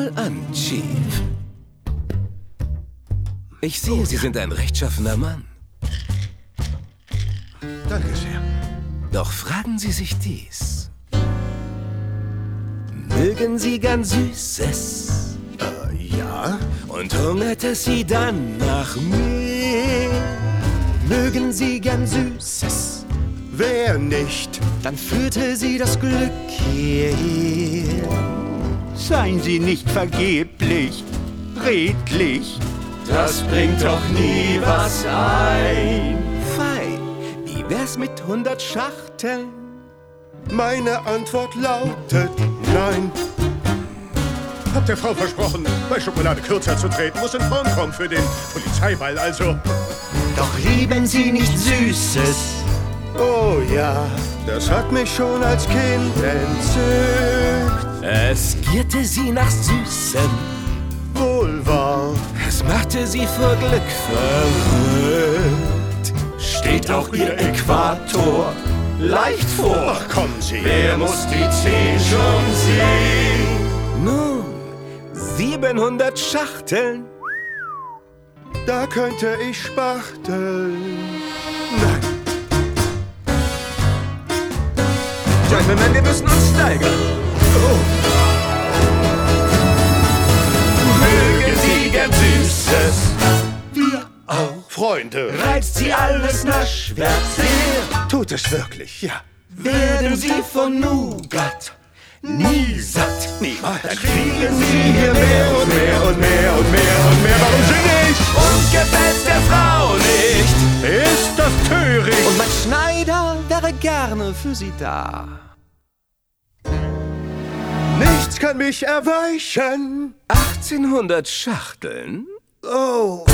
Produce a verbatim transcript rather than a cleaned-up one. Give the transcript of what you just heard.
mal an, Chief. Ich sehe, Sie sind ein rechtschaffener Mann. Danke sehr. Doch fragen Sie sich dies. Mögen Sie gern Süßes? Äh, ja? Und hungert es Sie dann nach mir? Mögen Sie gern Süßes? Wer nicht? Dann führte Sie das Glück hierher. Seien Sie nicht vergeblich, redlich. Das bringt doch nie was ein. Fein, wie wär's mit hundert Schachteln? Meine Antwort lautet nein. Hab der Frau versprochen, bei Schokolade kürzer zu treten, muss in Form kommen für den Polizeiball, also. Doch lieben Sie nicht Süßes. Oh ja, das hat mich schon als Kind entzückt. Es gierte Sie nach Süßem. Wohl wahr. Es machte Sie vor Glück verrückt. Steht auch Ihr Äquator leicht vor. Ach, kommen Sie. Wer muss die zehn schon sehen? Nun, siebenhundert Schachteln. Da könnte ich spachteln. Nein. Gentlemen, wir müssen uns steigern. Oh. Mögen Sie gern Süßes? Wir auch. Freunde. Reizt Sie alles naschwärts sehr? Tut es wirklich, ja. Werden Sie von Nougat nie satt? Niemals. Dann kriegen Sie hier mehr und mehr und mehr und mehr und mehr. Warum singe ich? Und gefällt's der Frau nicht? Ist das töricht? Und mein Schneider wäre gerne für Sie da. Nichts kann mich erweichen. achtzehnhundert Schachteln? Oh.